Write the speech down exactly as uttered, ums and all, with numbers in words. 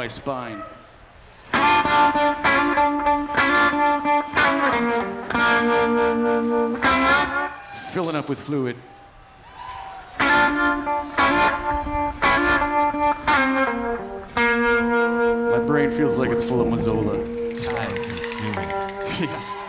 my spine. Filling up with fluid. My brain feels like it's full of Mazola. Time consuming. Yes.